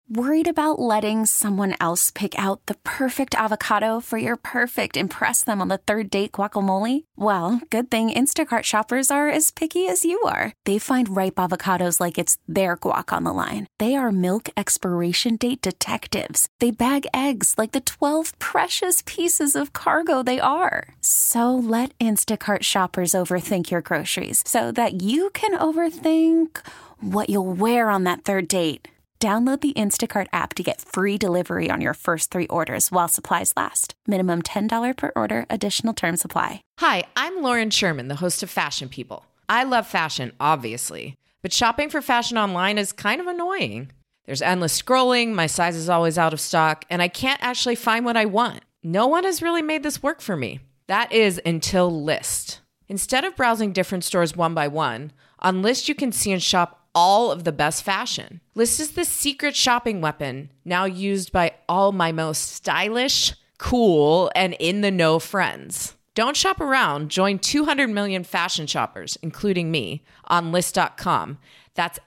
Worried about letting someone else pick out the perfect avocado for your perfect impress them on the third date guacamole? Well, good thing Instacart shoppers are as picky as you are. They find ripe avocados like it's their guac on the line. They are milk expiration date detectives. They bag eggs like the 12 precious pieces of cargo they are. So let Instacart shoppers overthink your groceries so that you can overthink what you'll wear on that third date. Download the Instacart app to get free delivery on your first 3 orders while supplies last. Minimum $10 per order. Additional terms apply. Hi, I'm Lauren Sherman, the host of Fashion People. I love fashion, obviously, but shopping for fashion online is kind of annoying. There's endless scrolling, my size is always out of stock, and I can't actually find what I want. No one has really made this work for me. That is until Lyst. Instead of browsing different stores one by one, on Lyst you can see and shop all of the best fashion. Lyst is the secret shopping weapon now used by all my most stylish, cool, and in-the-know friends. Don't shop around. Join 200 million fashion shoppers, including me, on Lyst.com. That's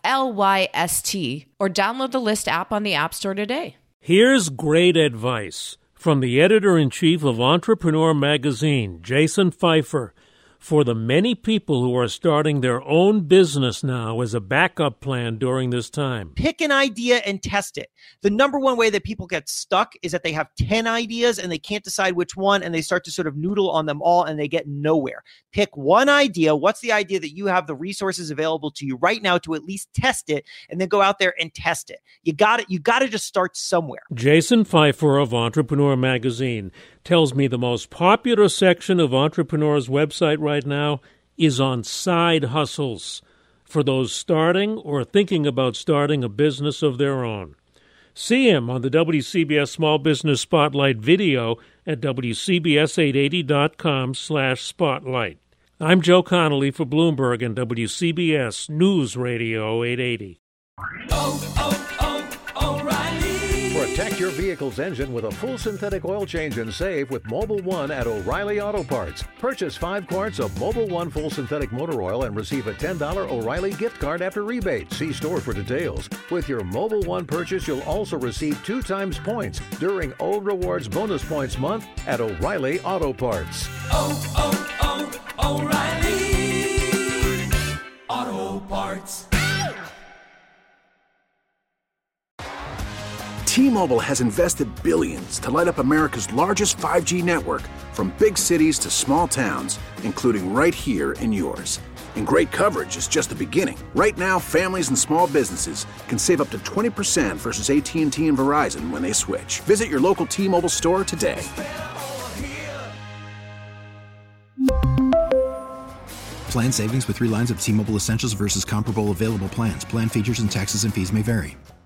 Lyst, or download the Lyst app on the App Store today. Here's great advice from the editor-in-chief of Entrepreneur Magazine, Jason Pfeiffer. For the many people who are starting their own business now as a backup plan during this time. Pick an idea and test it. The number one way that people get stuck is that they have 10 ideas and they can't decide which one, and they start to sort of noodle on them all and they get nowhere. Pick one idea. What's the idea that you have the resources available to you right now to at least test it, and then go out there and test it. You got it. You got to just start somewhere. Jason Pfeiffer of Entrepreneur Magazine tells me the most popular section of Entrepreneur's website right now is on side hustles for those starting or thinking about starting a business of their own. See him on the WCBS Small Business Spotlight video at WCBS880.com/spotlight. I'm Joe Connolly for Bloomberg and WCBS News Radio 880. Protect your vehicle's engine with a full synthetic oil change and save with Mobil 1 at O'Reilly Auto Parts. Purchase 5 quarts of Mobil 1 full synthetic motor oil and receive a $10 O'Reilly gift card after rebate. See store for details. With your Mobil 1 purchase, you'll also receive 2 times points during O Rewards Bonus Points Month at O'Reilly Auto Parts. O'Reilly Auto Parts. T-Mobile has invested billions to light up America's largest 5G network, from big cities to small towns, including right here in yours. And great coverage is just the beginning. Right now, families and small businesses can save up to 20% versus AT&T and Verizon when they switch. Visit your local T-Mobile store today. Plan savings with 3 lines of T-Mobile Essentials versus comparable available plans. Plan features and taxes and fees may vary.